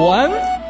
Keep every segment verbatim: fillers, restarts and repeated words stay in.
文。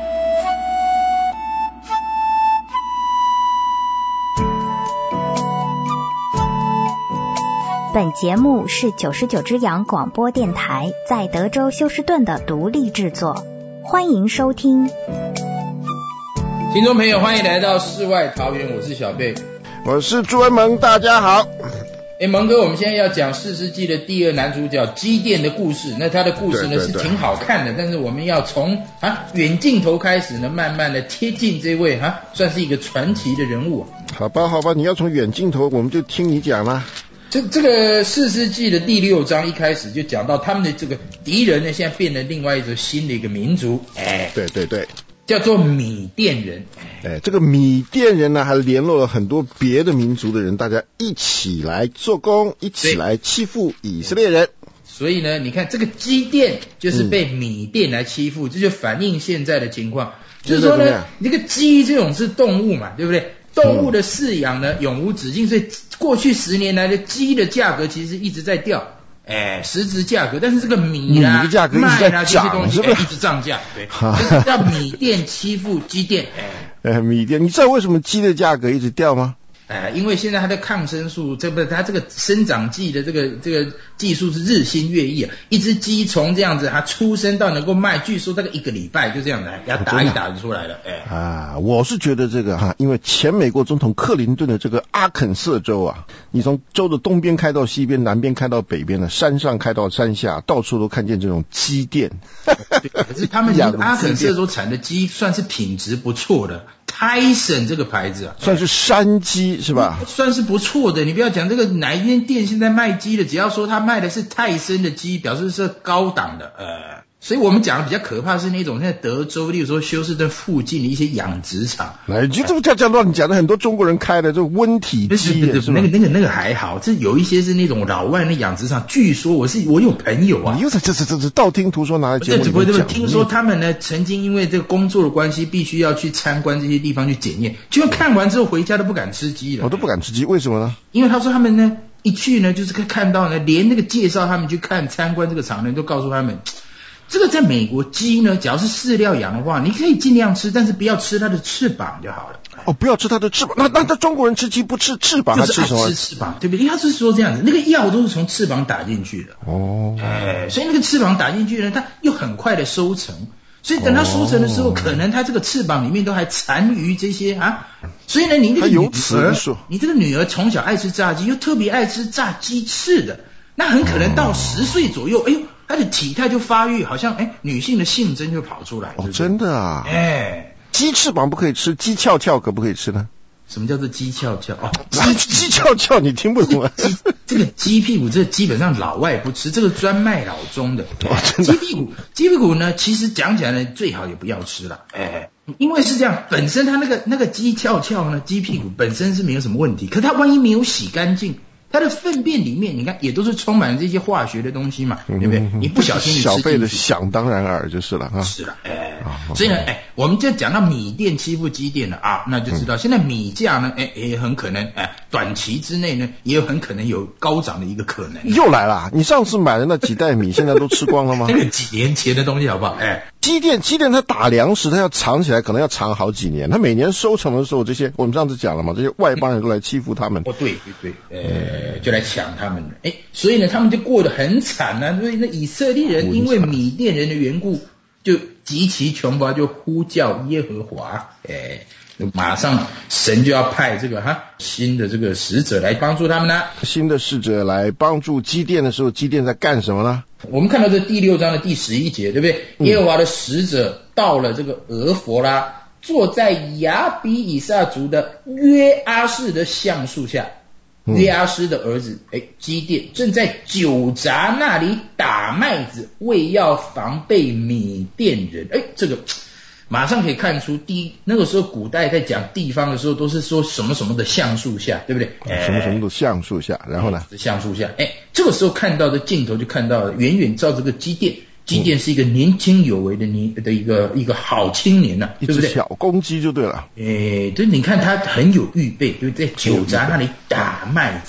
本节目是九十九只羊广播电台在德州休斯顿的独立制作，欢迎收听。 听众朋友，欢迎来到世外桃源，我是小贝， 我是朱文萌，大家好。 哎，蒙哥，我们现在要讲四世纪的第二男主角基甸的故事。那他的故事呢对对对是挺好看的，但是我们要从啊远镜头开始呢，慢慢的贴近这位啊算是一个传奇的人物。 好吧，好吧，你要从远镜头，我们就听你讲啦。 这这个四世纪的第六章一开始就讲到他们的这个敌人呢，现在变成另外一种新的一个民族，哎， 对对对， 叫做米甸人。 哎，这个米甸人呢，还联络了很多别的民族的人，大家一起来做工，一起来欺负以色列人。 所以呢，你看这个基甸就是被米甸来欺负，嗯、这就反映现在的情况。就是说呢，你这个鸡这种是动物嘛，对不对？动物的饲养呢、嗯、永无止境，所以过去十年来的鸡的价格其实一直在掉，哎，实质价格，但是这个米啦、 米的价格一直在麦啦这些东西是不是、 哎、一直涨价，对，这叫米甸欺负鸡甸， 哎，哎，米甸，你知道为什么鸡的价格一直掉吗？ 哎，因为现在它的抗生素，这不它这个生长剂的这个这个技术是日新月异啊。一只鸡从这样子它出生到能够卖，据说大概一个礼拜就这样来，要打一打就出来了。哎啊，我是觉得这个哈，因为前美国总统克林顿的这个阿肯色州啊，你从州的东边开到西边，南边开到北边的，山上开到山下，到处都看见这种鸡店。 可是他们阿肯色州产的鸡算是品质不错的。泰森这个牌子啊， 算是山鸡是吧？ 算是不错的。你不要讲这个哪一间店现在卖鸡的，只要说他卖的是泰森的鸡，表示是高档的。呃，所以我们讲的比较可怕是那种在德州，例如说休斯顿附近的一些养殖场。 哎，就这么讲讲到你讲的很多中国人开的这个温体鸡， 对对对，那个那个那个还好，这有一些是那种老外的养殖场，据说我是我有朋友啊， 你又在这这这这道听途说拿来节目里面讲。 听说他们呢曾经因为这个工作的关系，必须要去参观这些地方去检验，结果看完之后回家都不敢吃鸡了。 我都不敢吃鸡，为什么呢？ 因为他说他们呢一去呢就是看到呢，连那个介绍他们去看参观这个场的人都告诉他们。这个在美国鸡呢，只要是饲料养的话，你可以尽量吃，但是不要吃它的翅膀就好了。 哦，不要吃它的翅膀。那那那中国人吃鸡不吃翅膀， 就是吃什么？ 吃翅膀，对不对？因为他是说这样子，那个药都是从翅膀打进去的。 哦， 哎，所以那个翅膀打进去呢，它又很快的收成，所以等它收成的时候，哦、可能它这个翅膀里面都还残余这些啊。所以呢，你那个女儿，你这个女儿从小爱吃炸鸡，又特别爱吃炸鸡翅的，那很可能到十岁左右，哎呦。她的体态就发育，好像哎，女性的性征就跑出来。 哦，真的啊！ 哎， 鸡翅膀不可以吃，鸡翘翘可不可以吃呢？ 什么叫做鸡翘翘？哦， 鸡鸡翘翘你听不懂啊？ 鸡这个鸡屁股，这基本上老外不吃，这个专卖老中的。 哦，真的。 鸡屁股，鸡屁股呢，其实讲起来呢，最好也不要吃了。哎，因为是这样，本身它那个那个鸡翘翘呢，鸡屁股本身是没有什么问题，可它万一没有洗干净。它的粪便里面，你看也都是充满这些化学的东西嘛，对不对？你不小心你吃进去， 小辈的想当然尔就是了啊。 是了，哎，所以呢，哎，我们就讲到米店欺负鸡店了啊，那就知道现在米价呢，哎，也很可能，哎，短期之内呢，也有很可能有高涨的一个可能。 又来了，你上次买的那几袋米，现在都吃光了吗？ 那个几年前的东西好不好？哎， 鸡店，鸡店它打粮食，它要藏起来，可能要藏好几年。它每年收成的时候，这些我们上次讲了嘛，这些外邦人都来欺负他们。 哦，对对对，呃，就来抢他们了。哎，所以呢，他们就过得很惨啊。所以那以色列人因为米甸人的缘故，就极其穷乏，就呼叫耶和华。哎，马上神就要派这个哈新的这个使者来帮助他们呢。 新的使者来帮助基甸的时候，基甸在干什么呢？ 我们看到这第六章的第十一节，对不对？耶和华的使者到了这个俄弗拉，坐在亚比以撒族的约阿士的橡树下。约阿施的儿子哎基甸正在酒闸那里打麦子，为要防备米甸人。哎，这个马上可以看出，第一那个时候古代在讲地方的时候，都是说什么什么的橡树下，对不对？ 哎、什么什么的橡树下，然后呢？ 橡树下，哎，这个时候看到的镜头就看到了，远远照这个基甸。基甸是一个年轻有为的年的一个一个好青年呐、啊，对不对？ 小公鸡就对了。 诶，对，你看他很有预备，对不对？在酒闸那里打麦子，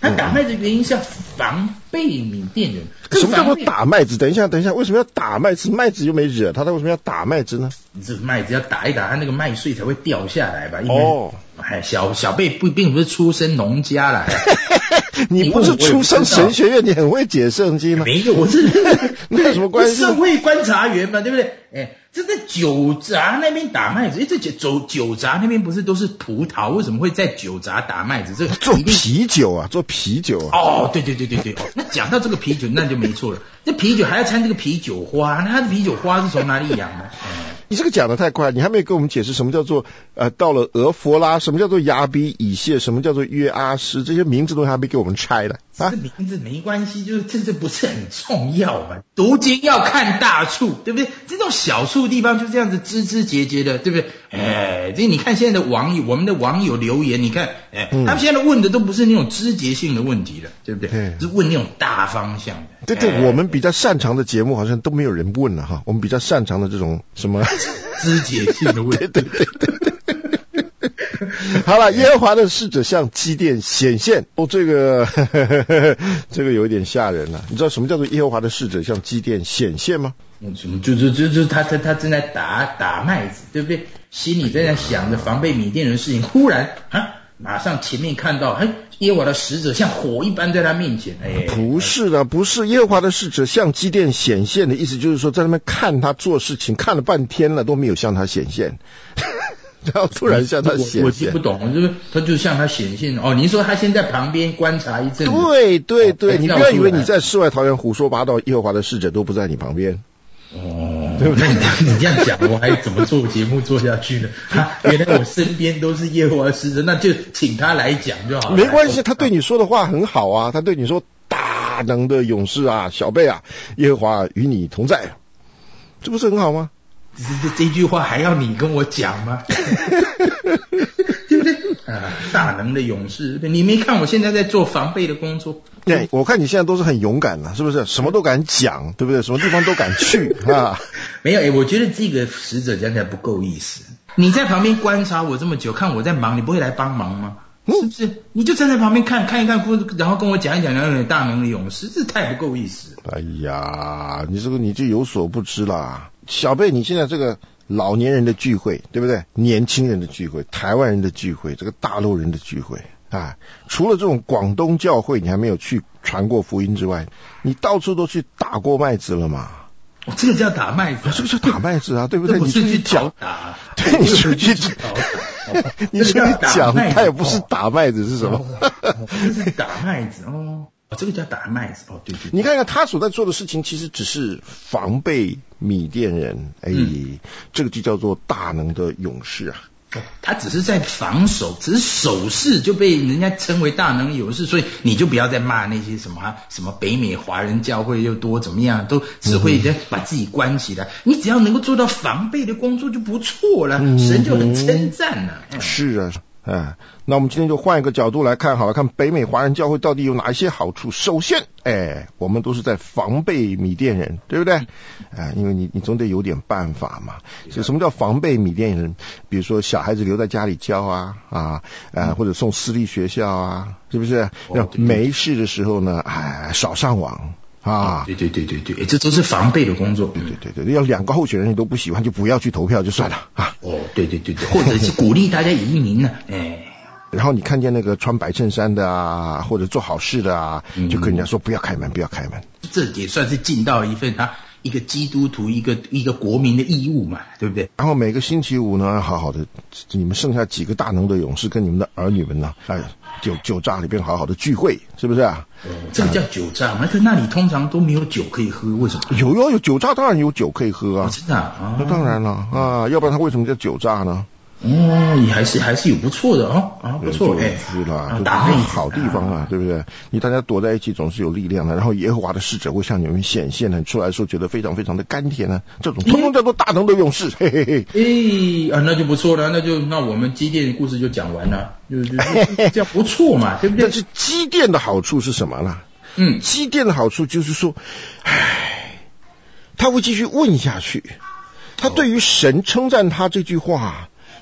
他打麦子的原因是要防备缅甸人。 什么叫做打麦子？等一下，等一下，为什么要打麦子？麦子又没惹他，他为什么要打麦子呢？ 这麦子要打一打，他那个麦穗才会掉下来吧？ 哦， 哎，小小贝不并不是出身农家啦。 你不是出身神学院，你很会解圣经吗？ 没有，我是那有什么关系？ 社会观察员嘛，对不对？哎，这在酒闸那边打麦子，哎，这酒酒闸那边不是都是葡萄，为什么会在酒闸打麦子？这做啤酒啊，做啤酒啊。 哦，对对对对对，哦，那讲到这个啤酒，那就没错了。这啤酒还要掺这个啤酒花，那它的啤酒花是从哪里养的？嗯你这个讲的太快，你还没有跟我们解释什么叫做呃，到了俄弗拉，什么叫做亚比以谢，什么叫做约阿施，这些名字都还没给我们拆了啊。 这名字没关系，就是这这不是很重要嘛。读经要看大处，对不对？这种小处地方就这样子枝枝节节的，对不对？哎，这你看现在的网友，我们的网友留言，你看，哎，嗯、他们现在问的都不是那种枝节性的问题了，对不对？是问那种大方向的。 对对，哎、我们比较擅长的节目好像都没有人问了哈，我们比较擅长的这种什么枝节性的问题。 对对对对对。好了，耶和华的使者向基甸显现，哦，这个呵呵呵这个有点吓人了。你知道什么叫做耶和华的使者向基甸显现吗？ 什么？就就就就他他他正在打打麦子，对不对？心里在那想着防备缅甸人的事情，忽然啊，马上前面看到，哎，耶和华的使者像火一般在他面前。哎， 不是的，不是耶和华的使者向基甸显现的意思，就是说在那边看他做事情，看了半天了都没有向他显现。然后突然向他显现， 我听不懂，就是他就向他显现哦。你说他先在旁边观察一阵子， 对对对，哦、你不要以为你在世外桃源胡说八道，耶和华的使者都不在你旁边。 哦，对不对？你这样讲，我还怎么做节目做下去呢？啊，原来我身边都是耶和华的使者，那就请他来讲就好了。 没关系，他对你说的话很好啊，他对你说大能的勇士啊，小贝啊，耶和华与你同在，这不是很好吗？ 这这句话还要你跟我讲吗？对不对？啊，大能的勇士，你没看我现在在做防备的工作？ 对，我看你现在都是很勇敢了，是不是？什么都敢讲，对不对？什么地方都敢去啊？ 没有，哎，我觉得这个使者讲起来不够意思。你在旁边观察我这么久，看我在忙，你不会来帮忙吗？是不是？你就站在旁边看看一看，然后跟我讲一讲，然后大能的勇士，这太不够意思。 哎呀，你这个你就有所不知啦。小贝，你现在这个老年人的聚会，对不对？年轻人的聚会，台湾人的聚会，这个大陆人的聚会啊，除了这种广东教会你还没有去传过福音之外，你到处都去打过麦子了嘛？ 哦，这个叫打麦子， 这个叫打麦子啊，对不对？ 不是你去讲打， 对，你出去讲，你出去讲，他也不是打麦子是什么？ 这是打麦子哦。哦，这个叫打麦子哦，对 对, 对。 你看看他所在做的事情，其实只是防备缅甸人，哎，嗯、这个就叫做大能的勇士啊。 哦、他只是在防守，只是手势就被人家称为大能勇士，所以你就不要再骂那些什么、啊、什么北美华人教会又多怎么样，都只会把自己关起来。嗯、你只要能够做到防备的工作就不错了，嗯、神就很称赞了。嗯、 是啊。哎，那我们今天就换一个角度来看好了，看北美华人教会到底有哪一些好处。首先，哎，我们都是在防备缅甸人，对不对？哎，因为你你总得有点办法嘛。所以什么叫防备缅甸人？比如说小孩子留在家里教啊啊，呃，或者送私立学校啊，是不是？要没事的时候呢，哎，少上网。啊， 对对对对对，这都是防备的工作。 对对对对，要两个候选人你都不喜欢，就不要去投票就算了啊。 哦，对对对对，或者是鼓励大家移民呢，哎。 然后你看见那个穿白衬衫的啊，或者做好事的啊，嗯、就跟人家说不要开门，不要开门。 这也算是尽到一份他一个基督徒一个一个国民的义务嘛，对不对？ 然后每个星期五呢，好好的，你们剩下几个大能的勇士跟你们的儿女们呢，哎，酒酒榨里边好好的聚会，是不是啊？ 哦，这个叫酒榨嘛？可那里通常都没有酒可以喝，为什么？ 有有有酒榨，当然有酒可以喝啊！ 哦、真的啊？ 那当然了啊，要不然他为什么叫酒榨呢？ 哦，也还是还是有不错的哦，啊不错哎， 是啦，打妹好地方啊，对不对？你大家躲在一起总是有力量的，然后耶和华的使者会向你们显现的，出来的时候觉得非常非常的甘甜呢、啊，这种通通叫做大能的勇士，嘿嘿嘿。 哎啊，那就不错了，那就那我们基甸的故事就讲完了，就就这样不错嘛，对不对？ 但是基甸的好处是什么呢？嗯，基甸的好处就是说，唉，他会继续问下去，他对于神称赞他这句话。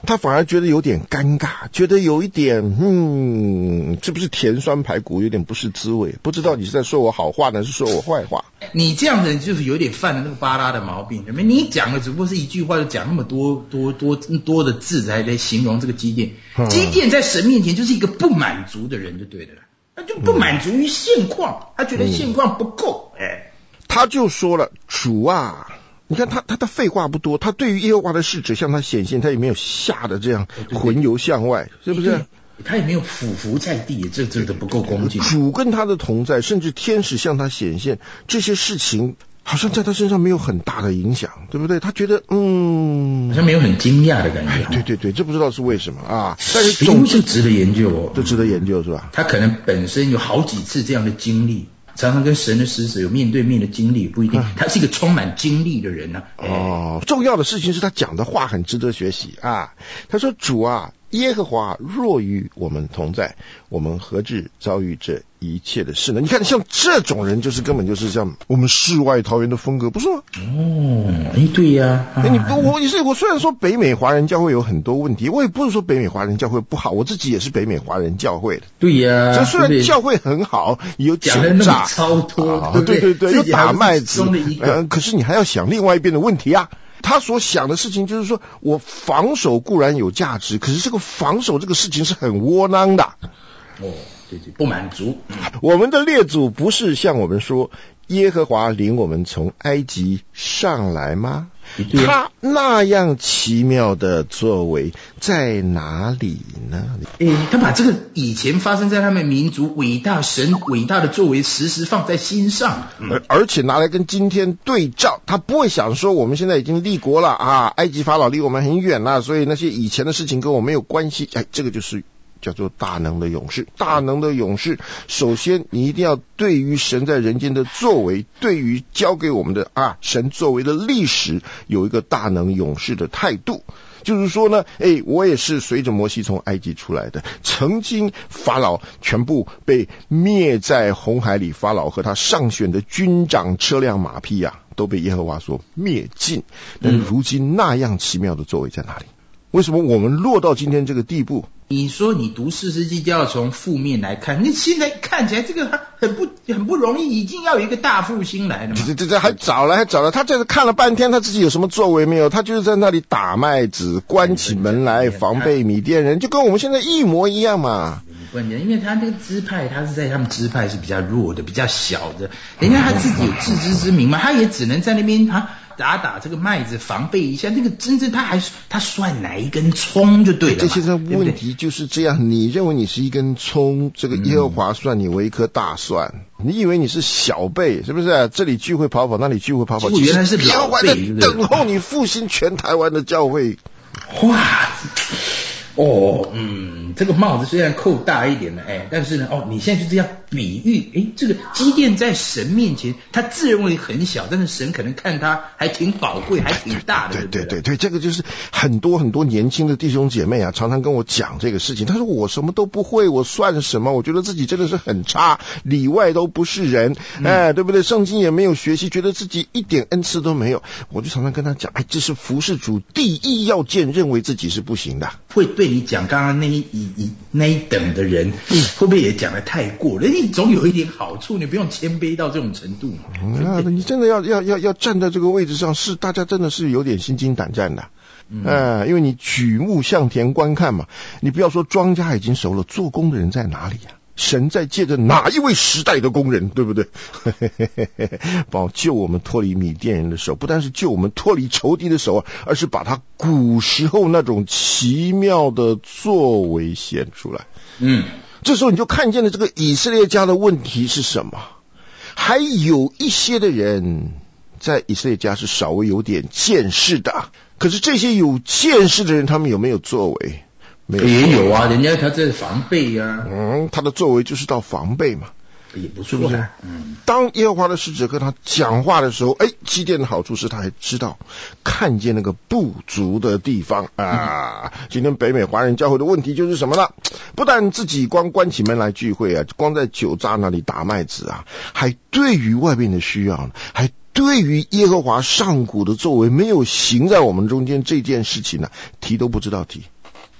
他反而觉得有点尴尬，觉得有一点，嗯，这不是甜酸排骨，有点不是滋味，不知道你是在说我好话呢，是说我坏话。 你这样的人就是有点犯了那个巴拉的毛病，你讲的只不过是一句话，就讲那么多多多多的字才来形容这个基甸。基甸在神面前就是一个不满足的人就对了，他就不满足于现况，他觉得现况不够，哎， 他就说了，主啊。你看他他的废话不多，他对于耶和华的使者向他显现，他也没有吓得这样魂游向外，是不是？ 他也没有俯伏在地，这这都不够恭敬。 主跟他的同在，甚至天使向他显现，这些事情好像在他身上没有很大的影响，对不对？他觉得嗯， 好像没有很惊讶的感觉。 哎，对对对，这不知道是为什么啊？但是总之值得研究哦， 这值得研究是吧？ 他可能本身有好几次这样的经历。常常跟神的使者有面对面的经历，不一定，他是一个充满经历的人呢、啊。 哦，重要的事情是他讲的话很值得学习啊。他说：“主啊，耶和华若与我们同在，我们何至遭遇这一切的事呢？”你看，像这种人，就是根本就是像我们世外桃源的风格，不是吗？ 哦，哎，对呀、啊。 哎，你不，我也是，我虽然说北美华人教会有很多问题，我也不是说北美华人教会不好，我自己也是北美华人教会的。 对呀、啊。 这虽然教会很好，有讲的那么超脱， 啊、 对不对对对，有打麦子， 呃， 可是你还要想另外一边的问题啊。他所想的事情就是说，我防守固然有价值，可是这个防守这个事情是很窝囊的。 哦，对对，不满足。 我们的列祖不是向我们说，耶和华领我们从埃及上来吗？他那样奇妙的作为在哪里呢？ 诶，他把这个以前发生在他们民族伟大神伟大的作为时时放在心上， 嗯、而且拿来跟今天对照，他不会想说我们现在已经立国了啊，埃及法老离我们很远了，所以那些以前的事情跟我没有关系。哎，这个就是叫做大能的勇士。大能的勇士，首先你一定要对于神在人间的作为，对于交给我们的啊神作为的历史，有一个大能勇士的态度。就是说呢，哎，我也是随着摩西从埃及出来的，曾经法老全部被灭在红海里，法老和他上选的军长、车辆、马匹啊，都被耶和华所灭尽。但如今那样奇妙的作为在哪里？为什么我们落到今天这个地步？ 你说你读士师记就要从负面来看，你现在看起来这个很不很不容易，已经要有一个大复兴来了嘛。 这这这还早了，还早了。他这个看了半天，他自己有什么作为没有？他就是在那里打麦子，关起门来防备米甸人，就跟我们现在一模一样嘛。 关键，因为他这个支派，他是在他们支派是比较弱的、比较小的，人家他自己有自知之明嘛，他也只能在那边他打打这个麦子，防备一下。那个真正他还他算哪一根葱就对了嘛。 这现在问题就是这样，你认为你是一根葱，这个耶和华算你为一颗大蒜。嗯、你以为你是小辈，是不是？这里聚会跑跑，那里聚会跑跑， 其实原来是老辈， 在等候你复兴全台湾的教会。 哇！哦，嗯，这个帽子虽然扣大一点了，哎，但是呢，哦，你现在就这样比喻，哎，这个基甸在神面前，他自认为很小，但是神可能看他还挺宝贵，还挺大的。 对对对对，这个就是很多很多年轻的弟兄姐妹啊，常常跟我讲这个事情。他说我什么都不会，我算什么？我觉得自己真的是很差，里外都不是人，哎，对不对？圣经也没有学习，觉得自己一点恩赐都没有。我就常常跟他讲，哎，这是服事主第一要件，认为自己是不行的。 会对你讲刚刚那一一那一等的人，会不会也讲得太过了？你总有一点好处，你不用谦卑到这种程度。 嗯啊、你真的要要要要站在这个位置上，是大家真的是有点心惊胆战的。嗯、呃，因为你举目向田观看嘛，你不要说庄稼已经熟了，做工的人在哪里啊？神在借着哪一位时代的工人，对不对？保救我们脱离米甸人的手，不但是救我们脱离仇敌的手，而是把他古时候那种奇妙的作为显出来。嗯，这时候你就看见了这个以色列家的问题是什么？还有一些的人在以色列家是稍微有点见识的，可是这些有见识的人，他们有没有作为？ 没有，也有啊，人家他在防备啊， 嗯，他的作为就是到防备嘛， 也不错的。嗯， 当耶和华的使者跟他讲话的时候，哎，基甸的好处是他还知道看见那个不足的地方啊。嗯、今天北美华人教会的问题就是什么呢？不但自己光关起门来聚会啊，光在酒渣那里打麦子啊，还对于外面的需要，还对于耶和华上古的作为没有行在我们中间这件事情呢、啊，提都不知道提。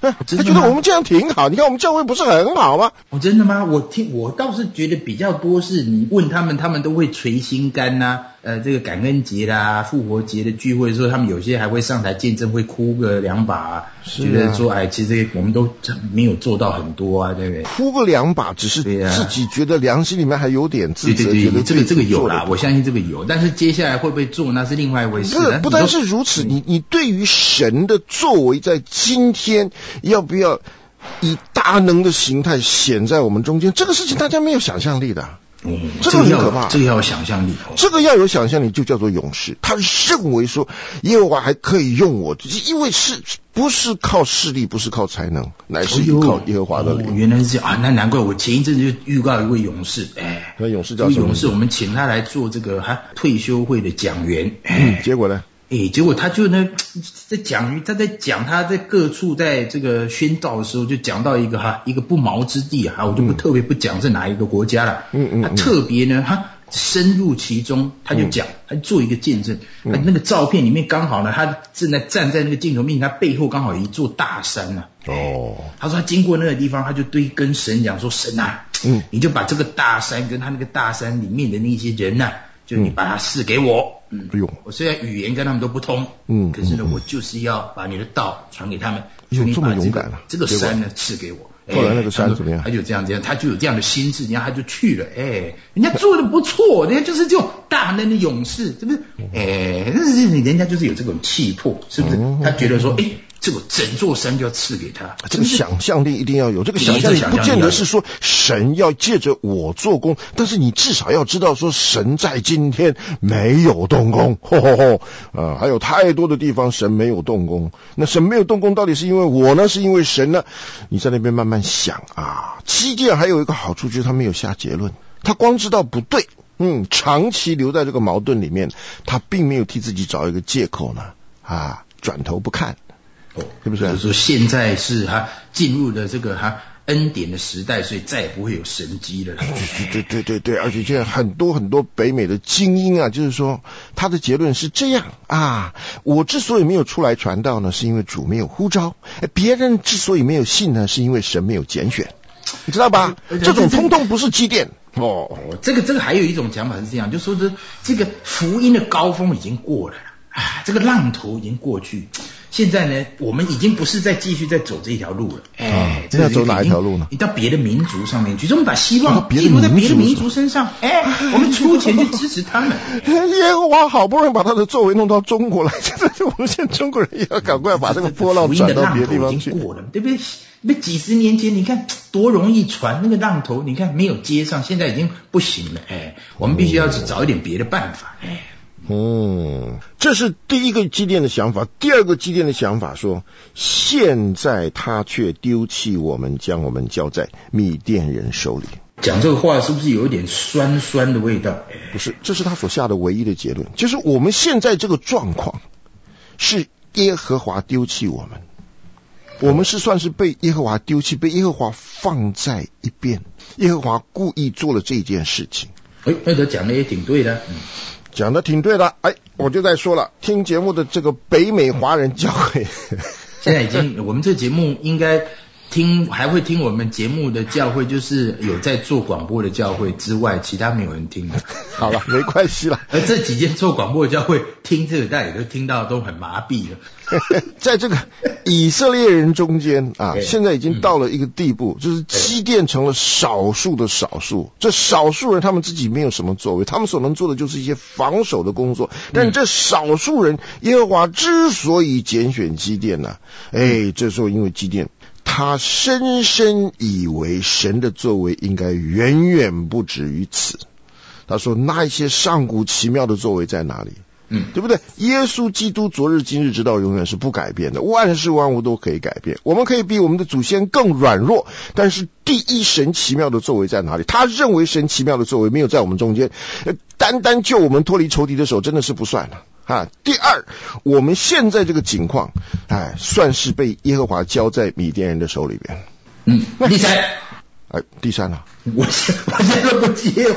他觉得我们这样挺好，你看我们教会不是很好吗？ 哦，真的吗？我听我倒是觉得比较多是你问他们，他们都会捶心肝呐、啊，呃，这个感恩节啦、复活节的聚会的时候，他们有些还会上台见证，会哭个两把、啊， 是啊、 觉得说，哎，其实我们都没有做到很多啊，对不对？ 哭个两把，只是自己觉得良心里面还有点自责， 对对对， 觉得这个这个有啦，我相信这个有，但是接下来会不会做那是另外一回事。 不不单是如此，你你对于神的作为，在今天要不要以大能的形态显在我们中间？这个事情大家没有想象力的。 嗯， 这个很可怕， 这个要有想象力， 这个要有想象力，就叫做勇士。他认为说耶和华还可以用我，因为是不是靠势力，不是靠才能，乃是依靠耶和华的灵。 哦、原来是这样啊！那难怪我前一阵子就预告一位勇士，哎， 那勇士叫什么？ 勇士，我们请他来做这个哈退休会的讲员， 嗯，结果呢？ 哎，结果他就呢在讲，他在讲他在各处在这个宣道的时候，就讲到一个哈一个不毛之地啊，我就不、嗯、特别不讲是哪一个国家了，嗯嗯，他特别呢他深入其中，他就讲，嗯、他做一个见证，嗯、那个照片里面刚好呢，他正在站在那个镜头面前，他背后刚好有一座大山啊，哦，他说他经过那个地方，他就对跟神讲说，神啊，嗯，你就把这个大山跟他那个大山里面的那些人呐、啊。就你把它赐给我，嗯，嗯我虽然语言跟他们都不通，嗯，可是呢，嗯、我就是要把你的道传给他们。 有这么勇敢啊！ 这个山呢赐给我。 后来那个山怎么样？ 他就这样这样，他就有这样的心智，然后他就去了。哎，人家做的不错，人家就是这种大能的勇士，是不是？哎，但是人家就是有这种气魄，是不是？他觉得说，哎。这个整座山就要赐给他， 这个想象力一定要有。这个想象力不见得是说神要借着我做工，但是你至少要知道说神在今天没有动工，吼吼吼啊！还有太多的地方神没有动工。那神没有动工，到底是因为我呢？是因为神呢？你在那边慢慢想啊。基甸还有一个好处就是他没有下结论，他光知道不对，嗯，长期留在这个矛盾里面，他并没有替自己找一个借口呢啊，转头不看。 哦，是不是？就是说现在是他进入了这个他恩典的时代，所以再也不会有神迹了。 对对对对，而且现在很多很多北美的精英啊，就是说他的结论是这样啊，我之所以没有出来传道呢，是因为主没有呼召；别人之所以没有信呢，是因为神没有拣选。你知道吧？这种通通不是基甸哦。这个这个还有一种讲法是这样，就说这这个福音的高峰已经过了啊，这个浪头已经过去。现在呢，我们已经不是再继续在走这条路了。哎， 这要走哪一条路呢？ 你到别的民族上面去，我们把希望寄托在别的民族身上。哎，我们出钱去支持他们。 耶和华好不容易把他的作为弄到中国来，现在我们现在中国人也要赶快把这个波浪转到别的地方去。 过了，对不对？那几十年前你看多容易传那个浪头，你看没有接上，现在已经不行了。哎，我们必须要找一点别的办法。哎。 嗯，这是第一个基甸的想法。第二个基甸的想法说，现在他却丢弃我们，将我们交在米甸人手里。 讲这个话是不是有一点酸酸的味道？ 不是，这是他所下的唯一的结论，就是我们现在这个状况是耶和华丢弃我们，我们是算是被耶和华丢弃，被耶和华放在一边，耶和华故意做了这件事情。 哎，那他讲的也挺对的。嗯， 讲的挺对的。哎，我就在说了，听节目的这个北美华人教会现在已经，我们这节目应该听还会听我们节目的教会，就是有在做广播的教会之外，其他没有人听的。 好了，没关系了。 而这几间做广播的教会听这个，大家也都听到都很麻痹了。 在这个以色列人中间啊，现在已经到了一个地步，就是基甸成了少数的少数。这少数人他们自己没有什么作为，他们所能做的就是一些防守的工作。但这少数人，耶和华之所以拣选基甸呢、啊，哎，这时候因为基甸他深深以为神的作为应该远远不止于此。他说那一些上古奇妙的作为在哪里？嗯，对不对？耶稣基督昨日今日直到永远是不改变的，万事万物都可以改变。我们可以比我们的祖先更软弱，但是第一神奇妙的作为在哪里？他认为神奇妙的作为没有在我们中间，单单救我们脱离仇敌的手真的是不算了啊。第二，我们现在这个情况，哎，算是被耶和华交在米甸人的手里边。 嗯，第三。 哎，第三啊， 我现我现在不接话，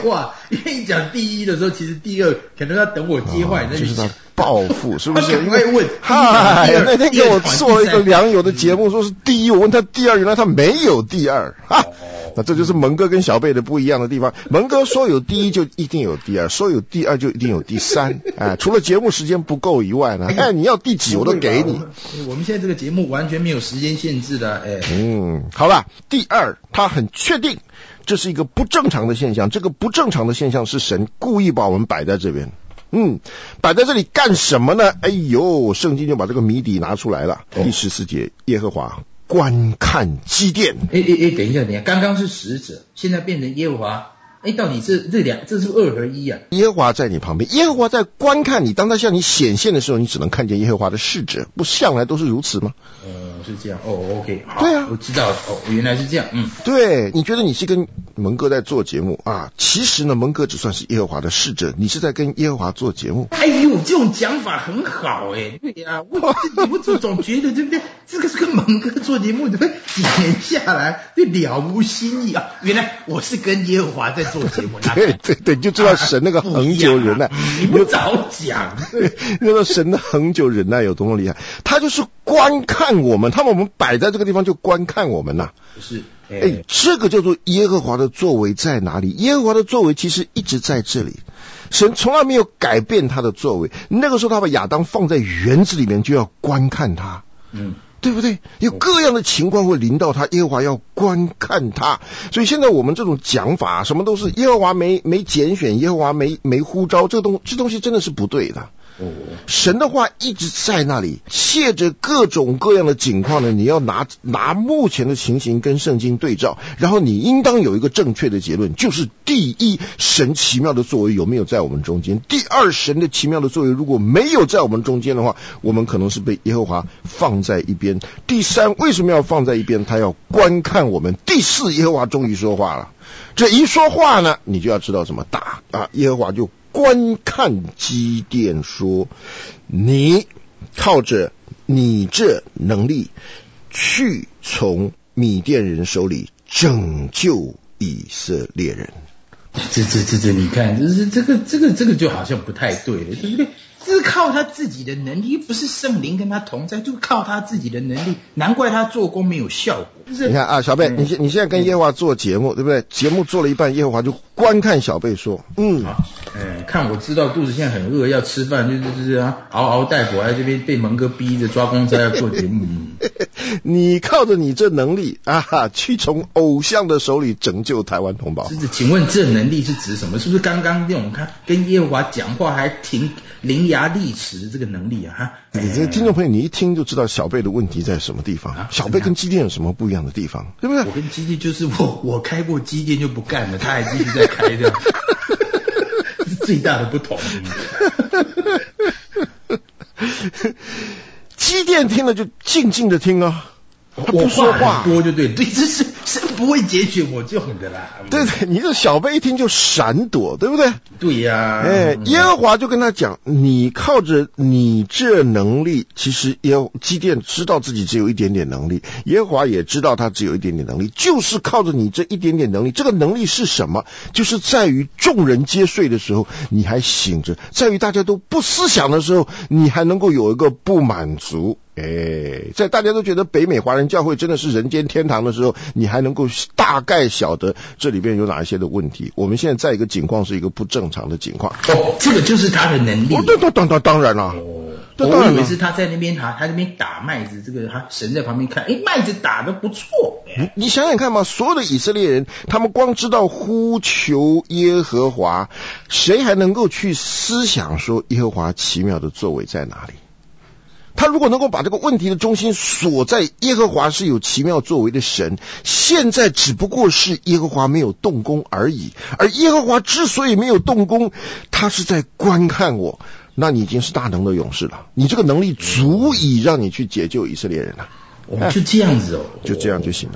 因为你讲第一的时候，其实第二可能要等我接话，你再去讲。 报复是不是？ 因为问， 嗨，那天给我做了一个良友的节目，说是第一，我问他第二，原来他没有第二，哈，那这就是蒙哥跟小贝的不一样的地方。蒙哥说有第一就一定有第二，说有第二就一定有第三，哎，除了节目时间不够以外呢，哎，你要第几我都给你。 我们现在这个节目完全没有时间限制的，哎， 嗯，好了，第二，他很确定这是一个不正常的现象，这个不正常的现象是神故意把我们摆在这边。嗯，摆在这里干什么呢？哎呦，圣经就把这个谜底拿出来了。哦、第十四节，耶和华观看基甸。 哎哎哎，等一下，等一下，刚刚是使者，现在变成耶和华。哎，到底这这两这是二合一啊？ 耶和华在你旁边，耶和华在观看你。当他向你显现的时候，你只能看见耶和华的使者，不向来都是如此吗？ 呃，是这样。哦 ，OK， 好， 对啊， 我知道了。哦，原来是这样。嗯， 对，你觉得你是跟蒙哥在做节目啊？其实呢，蒙哥只算是耶和华的使者，你是在跟耶和华做节目。 哎呦，这种讲法很好哎。对呀、啊，我我总总觉得对不对？这个是跟蒙哥做节目，对不对？几年下来，对了无新意啊。原来我是跟耶和华在做节目。 对对对，就知道神那个恒久忍耐， 啊嗯、你不早讲， 那个神的恒久忍耐有多么厉害？他就是观看我们，他把我们摆在这个地方就观看我们呐、啊。 是，哎、 欸，这个叫做耶和华的作为在哪里？耶和华的作为其实一直在这里，神从来没有改变他的作为。那个时候他把亚当放在园子里面，就要观看他。嗯。对不对？有各样的情况会临到他，耶和华要观看他。所以现在我们这种讲法，什么都是耶和华没没拣选，耶和华没没呼召，这个东这东西真的是不对的。哦，神的话一直在那里，借着各种各样的景况呢，你要拿拿目前的情形跟圣经对照，然后你应当有一个正确的结论，就是第一，神奇妙的作为有没有在我们中间；第二，神的奇妙的作为如果没有在我们中间的话，我们可能是被耶和华放在一边；第三，为什么要放在一边？他要观看我们；第四，耶和华终于说话了。这一说话呢，你就要知道怎么打啊！耶和华就观看基甸说，你靠着你这能力去从米甸人手里拯救以色列人。 这这这这你看，这是这个这个这个就好像不太对了，对不对？这是靠他自己的能力，不是圣灵跟他同在，就是靠他自己的能力，难怪他做工没有效果。 你看啊，小贝，嗯、你现你现在跟耶和华做节目，对不对？节目做了一半，耶和华就观看小贝说，嗯， 啊，哎，看我知道肚子现在很饿，要吃饭，就就是啊，嗷嗷待哺，在这边被蒙哥逼着抓公差要做节目。 你靠着你这能力啊，去从偶像的手里拯救台湾同胞。 是是，请问这能力是指什么？是不是刚刚那种看跟耶和华讲话还挺伶牙俐齿的这个能力啊？哈， 你这个听众朋友，你一听就知道小贝的问题在什么地方。啊、小贝跟基甸有什么不一样的地方，对不对？ 我跟基甸就是我，我开过基甸就不干了，他还继续在开的，这是最大的不同。 基甸听了就静静的听啊，他不说话多就对，对，这是是不会解决我这种的啦。 对对，你这小贝一听就闪躲，对不对？ 对呀、啊。 哎，耶和华就跟他讲，你靠着你这能力，其实耶基甸知道自己只有一点点能力，耶和华也知道他只有一点点能力，就是靠着你这一点点能力。这个能力是什么？就是在于众人皆睡的时候，你还醒着；在于大家都不思想的时候，你还能够有一个不满足。哎，在大家都觉得北美华人教会真的是人间天堂的时候，你还能够大概晓得这里边有哪一些的问题。我们现在在一个境况是一个不正常的境况。 哦，这个就是他的能力。 哦，对对当当当然了。 哦，我以为是他在那边他他那边打麦子，这个他神在旁边看，哎，麦子打得不错。 你你想想看嘛，所有的以色列人，他们光知道呼求耶和华，谁还能够去思想说耶和华奇妙的作为在哪里？他如果能够把这个问题的中心锁在耶和华是有奇妙作为的神，现在只不过是耶和华没有动工而已，而耶和华之所以没有动工，他是在观看我，那你已经是大能的勇士了，你这个能力足以让你去解救以色列人了。 哦，就这样子哦， 就这样就行了。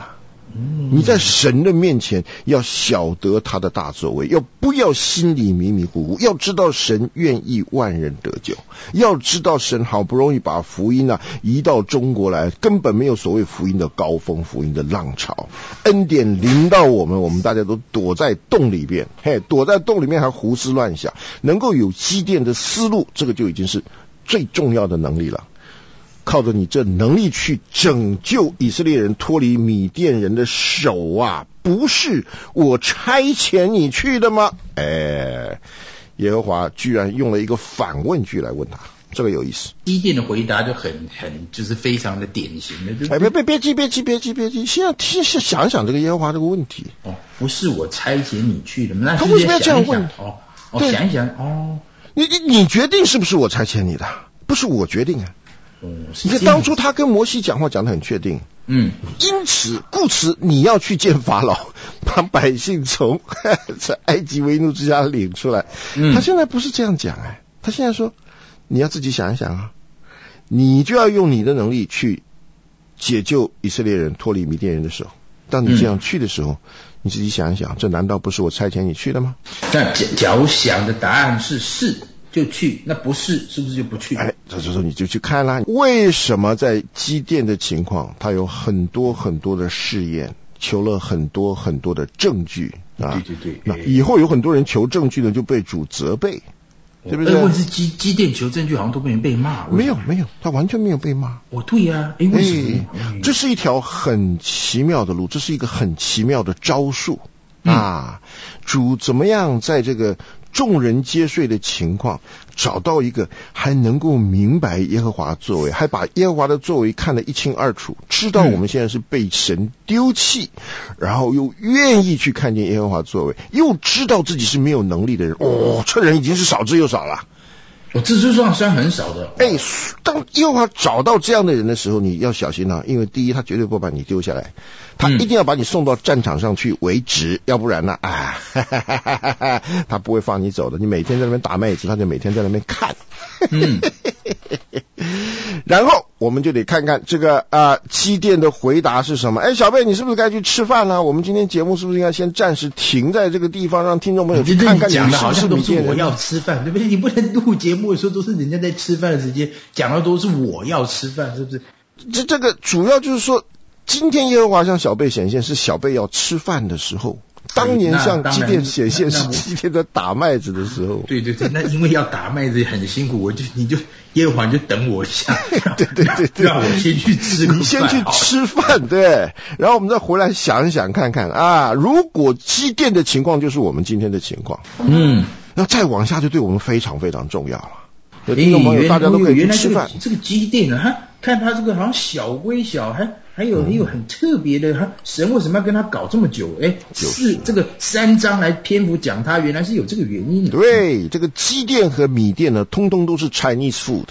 你在神的面前要晓得他的大作为，要不要心里迷迷糊糊，要知道神愿意万人得救，要知道神好不容易把福音啊移到中国来，根本没有所谓福音的高峰，福音的浪潮，恩典临到我们，我们大家都躲在洞里边，嘿，躲在洞里面还胡思乱想，能够有基甸的思路，这个就已经是最重要的能力了。靠着你这能力去拯救以色列人脱离米甸人的手啊，不是我差遣你去的吗？哎，耶和华居然用了一个反问句来问他，这个有意思。 基甸的回答就很很就是非常的典型的， 哎，别别别急别急别急别急，现在先想一想这个耶和华这个问题。 哦，不是我差遣你去的吗？那他为什么要这样问？ 哦哦，想一想哦， 你你你决定是不是我差遣你的？不是我决定啊。 嗯， 你看当初他跟摩西讲话讲得很确定， 嗯， 因此故此你要去见法老，把百姓从在埃及为奴之家领出来。嗯，他现在不是这样讲哎，他现在说你要自己想一想啊，你就要用你的能力去解救以色列人脱离米甸人的手。当你这样去的时候，嗯，你自己想一想，这难道不是我差遣你去的吗？ 那假如想的答案是是。就去，那不是是不是就不去？ 哎，这时候你就去看啦。为什么在基甸的情况，他有很多很多的试验，求了很多很多的证据啊？ 对对对。 那以后有很多人求证据呢，就被主责备，对不对？ 问题是基基甸求证据好像都被人被骂。 没有没有，他完全没有被骂。 哦，对呀，哎，为什么？ 哎，这是一条很奇妙的路，这是一个很奇妙的招数。嗯，啊，主怎么样在这个众人皆睡的情况找到一个还能够明白耶和华的作为，还把耶和华的作为看得一清二楚，知道我们现在是被神丢弃，嗯，然后又愿意去看见耶和华的作为，又知道自己是没有能力的人。哦，这人已经是少之又少了。 我这就算算很少的。 哎，当耶和华找到这样的人的时候，你要小心啊，因为第一，他绝对不把你丢下来，他一定要把你送到战场上去为止，嗯，要不然呢，啊，哈哈哈哈哈，他不会放你走的。你每天在那边打麦子，他就每天在那边看。嗯，然后我们就得看看这个啊基甸的回答是什么。哎，小贝，你是不是该去吃饭了？我们今天节目是不是应该先暂时停在这个地方，让听众朋友去看看你讲的好像都是是我要吃饭，对不对？你不能录节目的时候都是人家在吃饭的时间，讲的都是我要吃饭，是不是？ 这这个主要就是说，今天耶和华向小贝显现是小贝要吃饭的时候。当年向基甸显现是基甸在打麦子的时候。 对对对，那因为要打麦子很辛苦，我就你就耶和华就等我一下， 对对对对， 让我先去吃个饭， 你先去吃饭，对，然后我们再回来想一想看看啊，如果基甸的情况就是我们今天的情况，嗯，那再往下就对我们非常非常重要了。有听众朋友，大家都可以去吃饭。 这个基甸啊，看他这个好像小归小，还还有还有很特别的，他神为什么要跟他搞这么久？哎，是这个三章来篇幅讲他，原来是有这个原因的。 对，这个基甸和米甸呢，通通都是 Chinese food。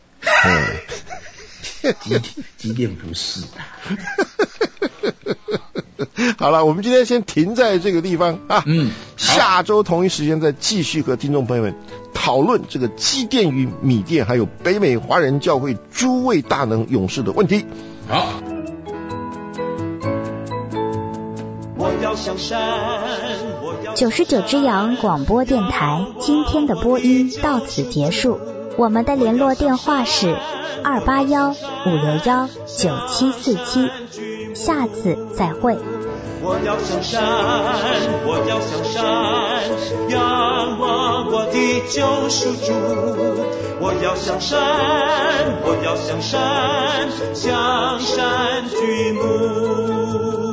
基基甸不是的。 好了，我们今天先停在这个地方啊。嗯，下周同一时间再继续和听众朋友们讨论这个基甸与米甸，还有北美华人教会诸位大能勇士的问题。 好。 九十九只羊广播电台今天的播音到此结束，我们的联络电话是二八幺五六幺九七四七，下次再会。 我要向山，我要向山，仰望我的救赎主。我要向山，我要向山，向山举目。